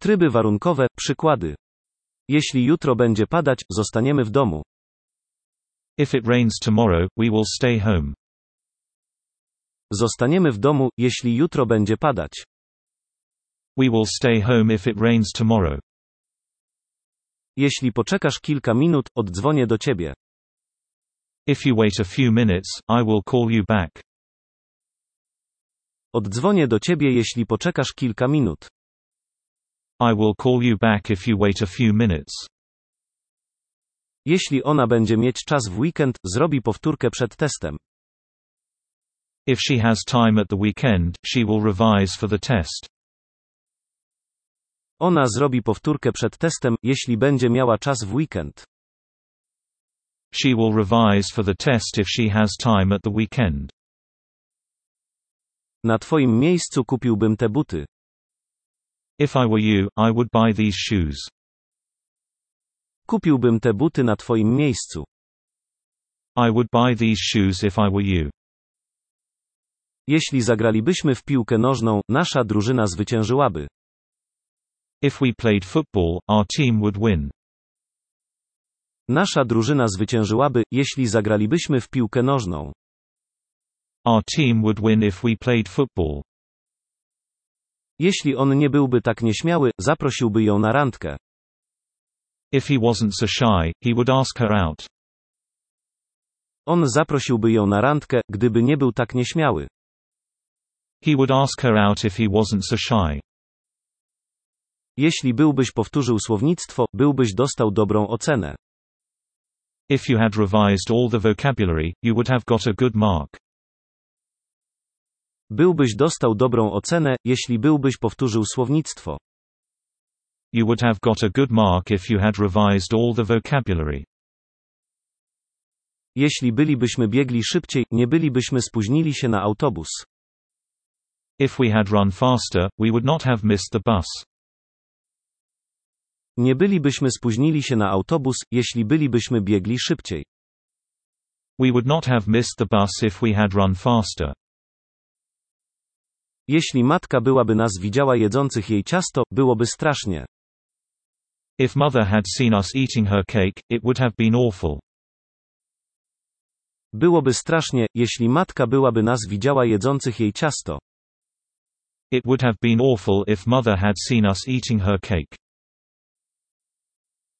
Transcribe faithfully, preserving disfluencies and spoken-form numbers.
Tryby warunkowe, przykłady. Jeśli jutro będzie padać, zostaniemy w domu. If it rains tomorrow, we will stay home. Zostaniemy w domu, jeśli jutro będzie padać. We will stay home if it rains tomorrow. Jeśli poczekasz kilka minut, oddzwonię do ciebie. If you wait a few minutes, I will call you back. Oddzwonię do ciebie, jeśli poczekasz kilka minut. I will call you back if you wait a few minutes. Jeśli ona będzie mieć czas w weekend, zrobi powtórkę przed testem. If she has time at the weekend, she will revise for the test. Ona zrobi powtórkę przed testem, jeśli będzie miała czas w weekend. She will revise for the test if she has time at the weekend. Na twoim miejscu kupiłbym te buty. If I were you, I would buy these shoes. Kupiłbym te buty na twoim miejscu. I would buy these shoes if I were you. Jeśli zagralibyśmy w piłkę nożną, nasza drużyna zwyciężyłaby. If we played football, our team would win. Nasza drużyna zwyciężyłaby, jeśli zagralibyśmy w piłkę nożną. Our team would win if we played football. Jeśli on nie byłby tak nieśmiały, zaprosiłby ją na randkę. If he wasn't so shy, he would ask her out. On zaprosiłby ją na randkę, gdyby nie był tak nieśmiały. He would ask her out if he wasn't so shy. Jeśli byłbyś powtórzył słownictwo, byłbyś dostał dobrą ocenę. If you had revised all the vocabulary, you would have got a good mark. Byłbyś dostał dobrą ocenę, jeśli byłbyś powtórzył słownictwo. You would have got a good mark if you had revised all the vocabulary. Jeśli bylibyśmy biegli szybciej, nie bylibyśmy spóźnili się na autobus. If we had run faster, we would not have missed the bus. Nie bylibyśmy spóźnili się na autobus, jeśli bylibyśmy biegli szybciej. We would not have missed the bus if we had run faster. Jeśli matka byłaby nas widziała jedzących jej ciasto, byłoby strasznie. If mother had seen us eating her cake, it would have been awful. Byłoby strasznie, jeśli matka byłaby nas widziała jedzących jej ciasto. It would have been awful if mother had seen us eating her cake.